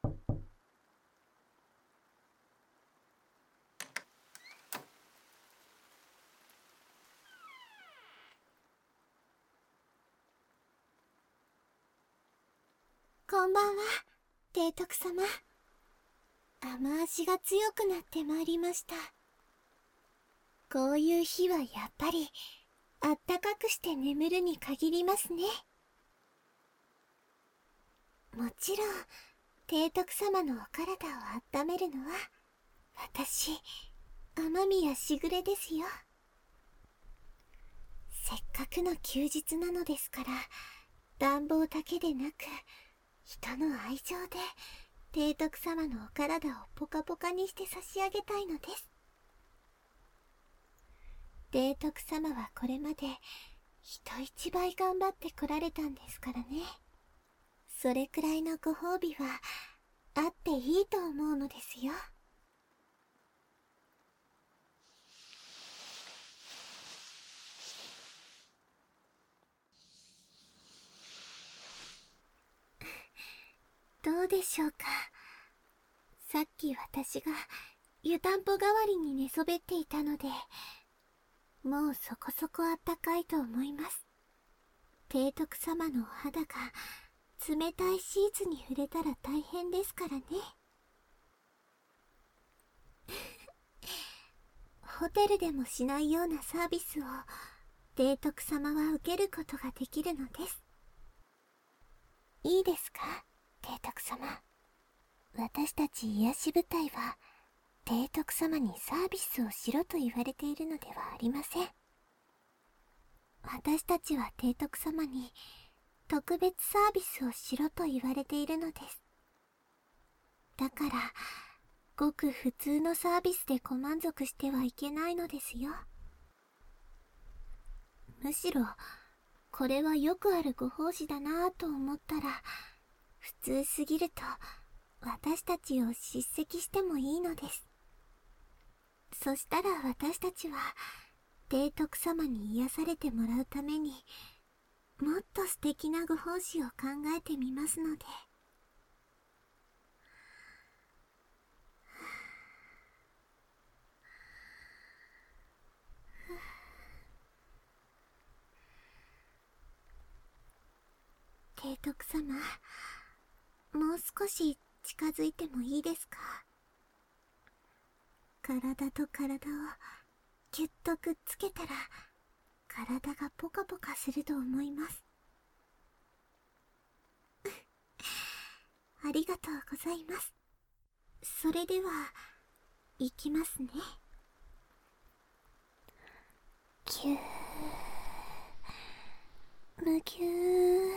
こんばんは、提督様。雨足が強くなってまいりました。こういう日はやっぱりあったかくして眠るに限りますね。もちろん提督様のお体を温めるのは私、雨宮しぐれですよ。せっかくの休日なのですから、暖房だけでなく人の愛情で提督様のお体をポカポカにして差し上げたいのです。提督様はこれまで人一倍頑張ってこられたんですからね。それくらいのご褒美はあっていいと思うのですよ。どうでしょうか。さっき私が湯たんぽ代わりに寝そべっていたので、もうそこそこあったかいと思います。提督様のお肌が冷たいシーツに触れたら大変ですからね。ホテルでもしないようなサービスを提督様は受けることができるのです。いいですか、提督様。私たち癒し部隊は提督様にサービスをしろと言われているのではありません。私たちは提督様に特別サービスをしろと言われているのです。だからごく普通のサービスでご満足してはいけないのですよ。むしろこれはよくあるご奉仕だなぁと思ったら、普通すぎると私たちを叱責してもいいのです。そしたら私たちは提督様に癒されてもらうためにもっと素敵なご奉仕を考えてみますので。提督様、もう少し近づいてもいいですか。体と体をぎゅっとくっつけたら体がポカポカすると思います。ありがとうございます。それでは行きますね。ぎゅー、むぎゅー。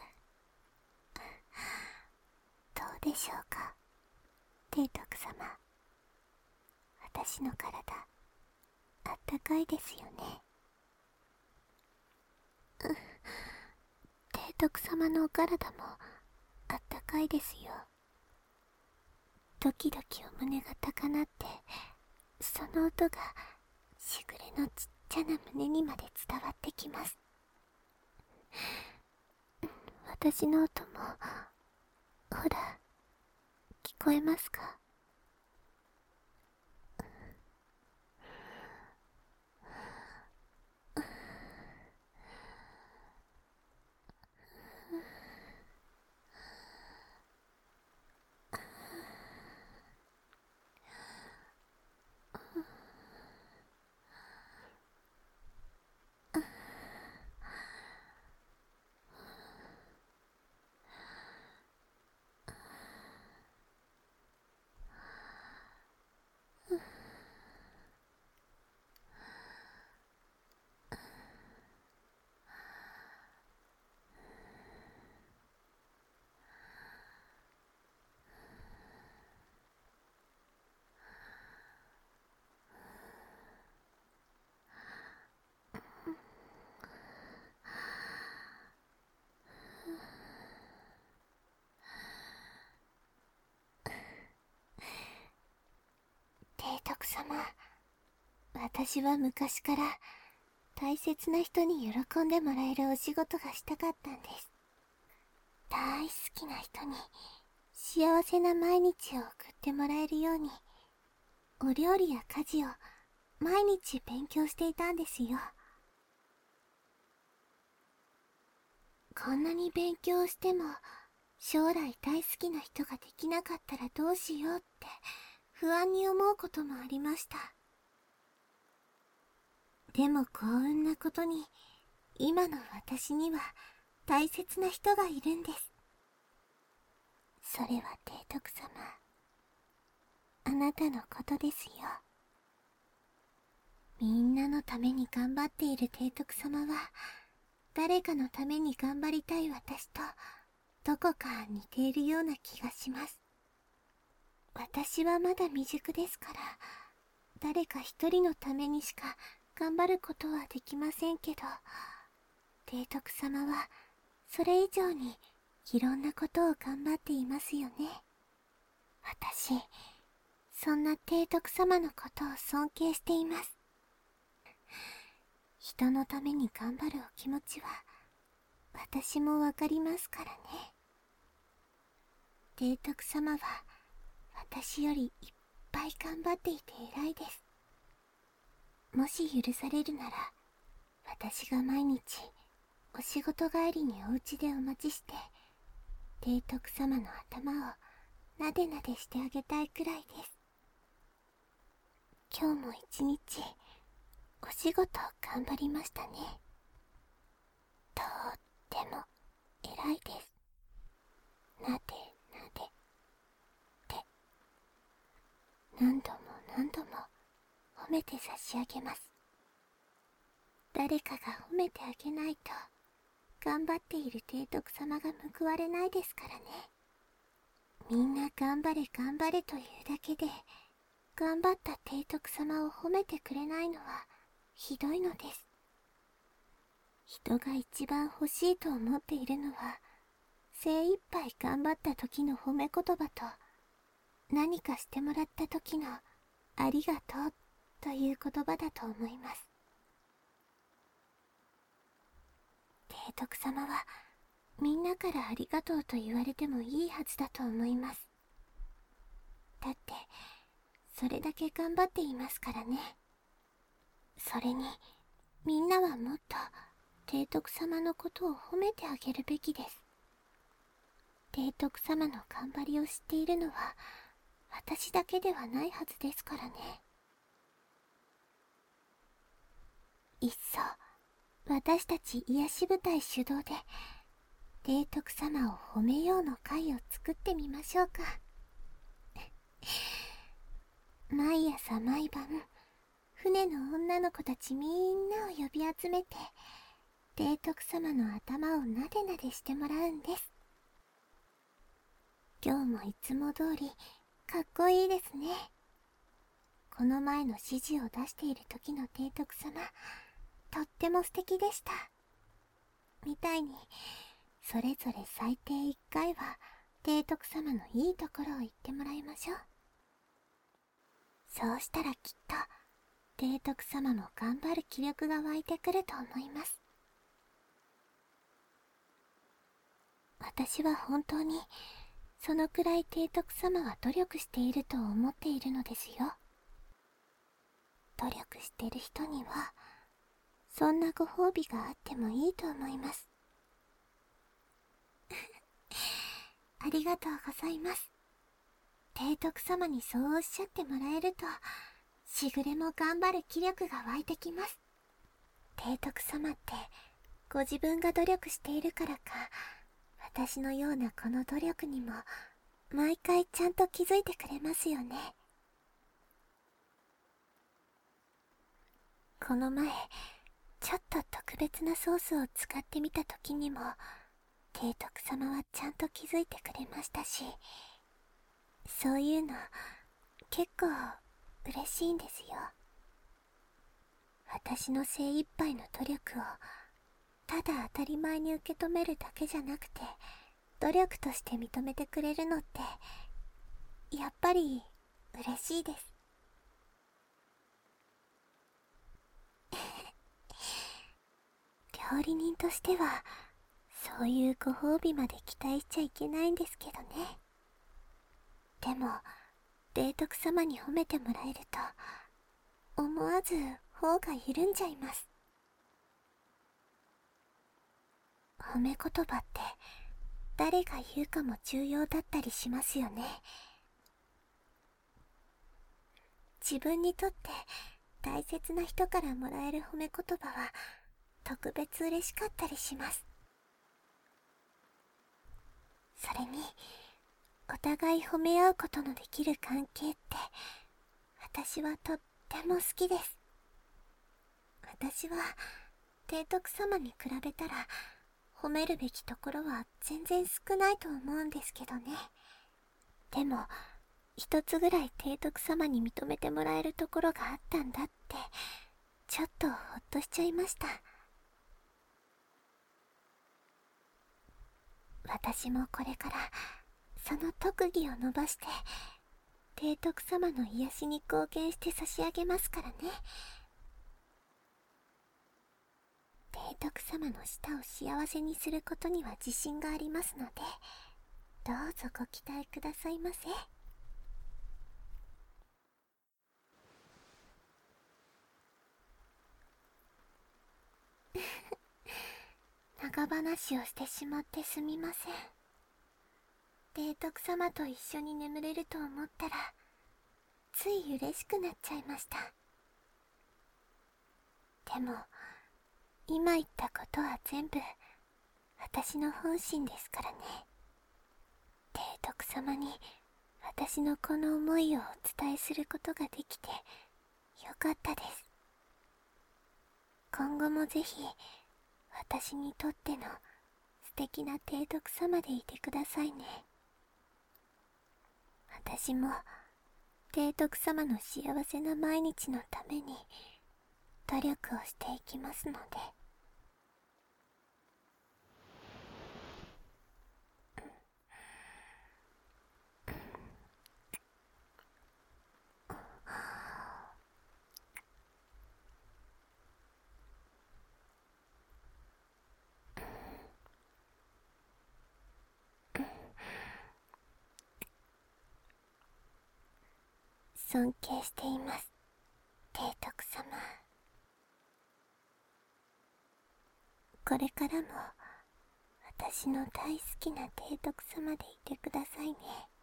どうでしょうか、提督様。私の体あったかいですよね。提督様のお体もあったかいですよ。ドキドキお胸が高鳴って、その音がしぐれのちっちゃな胸にまで伝わってきます。私の音もほら聞こえますか。提督様、私は昔から大切な人に喜んでもらえるお仕事がしたかったんです。大好きな人に幸せな毎日を送ってもらえるように、お料理や家事を毎日勉強していたんですよ。こんなに勉強しても将来大好きな人ができなかったらどうしようって不安に思うこともありました。でも幸運なことに今の私には大切な人がいるんです。それは提督様、あなたのことですよ。みんなのために頑張っている提督様は、誰かのために頑張りたい私とどこか似ているような気がします。私はまだ未熟ですから、誰か一人のためにしか頑張ることはできませんけど、提督様はそれ以上にいろんなことを頑張っていますよね。私、そんな提督様のことを尊敬しています。人のために頑張るお気持ちは私もわかりますからね。提督様は私よりいっぱい頑張っていて偉いです。もし許されるなら、私が毎日お仕事帰りにお家でお待ちして、提督様の頭をなでなでしてあげたいくらいです。今日も一日お仕事頑張りましたね。とっても偉いです。なでなでって何度も何度も褒めて差し上げます。誰かが褒めてあげないと頑張っている提督様が報われないですからね。みんな頑張れ頑張れというだけで頑張った提督様を褒めてくれないのはひどいのです。人が一番欲しいと思っているのは、精一杯頑張った時の褒め言葉と、何かしてもらった時のありがとうという言葉だと思います。提督様はみんなからありがとうと言われてもいいはずだと思います。だってそれだけ頑張っていますからね。それにみんなはもっと提督様のことを褒めてあげるべきです。提督様の頑張りを知っているのは私だけではないはずですからね。いっそ私たち癒し部隊主導で提督様を褒めようの会を作ってみましょうか。毎朝毎晩船の女の子たちみんなを呼び集めて提督様の頭をなでなでしてもらうんです。今日もいつも通りかっこいいですね。この前の指示を出している時の提督様、とっても素敵でした。みたいにそれぞれ最低1回は提督様のいいところを言ってもらいましょう。そうしたらきっと提督様も頑張る気力が湧いてくると思います。私は本当にそのくらい提督様は努力していると思っているのですよ。努力している人にはそんなご褒美があってもいいと思います。ありがとうございます。提督様にそうおっしゃってもらえると、しぐれも頑張る気力が湧いてきます。提督様ってご自分が努力しているからか、私のようなこの努力にも毎回ちゃんと気づいてくれますよね。この前ちょっと特別なソースを使ってみた時にも提督様はちゃんと気づいてくれましたし、そういうの結構嬉しいんですよ。私の精一杯の努力をただ当たり前に受け止めるだけじゃなくて努力として認めてくれるのってやっぱり嬉しいです。料理人としてはそういうご褒美まで期待しちゃいけないんですけどね。 でも提督様に褒めてもらえると思わず頬が緩んじゃいます。褒め言葉って誰が言うかも重要だったりしますよね。自分にとって大切な人からもらえる褒め言葉は特別嬉しかったりします。それにお互い褒め合うことのできる関係って私はとっても好きです。私は提督様に比べたら褒めるべきところは全然少ないと思うんですけどね。でも一つぐらい提督様に認めてもらえるところがあったんだってちょっとほっとしちゃいました。私もこれからその特技を伸ばして提督様の癒しに貢献して差し上げますからね。提督様の舌を幸せにすることには自信がありますので、どうぞご期待くださいませ。長話をしてしまってすみません。提督様と一緒に眠れると思ったらつい嬉しくなっちゃいました。でも今言ったことは全部私の本心ですからね。提督様に私のこの思いをお伝えすることができてよかったです。今後もぜひ私にとっての素敵な提督様でいてくださいね。私も提督様の幸せな毎日のために努力をしていきますので。尊敬しています、提督様。これからも私の大好きな提督様でいてくださいね。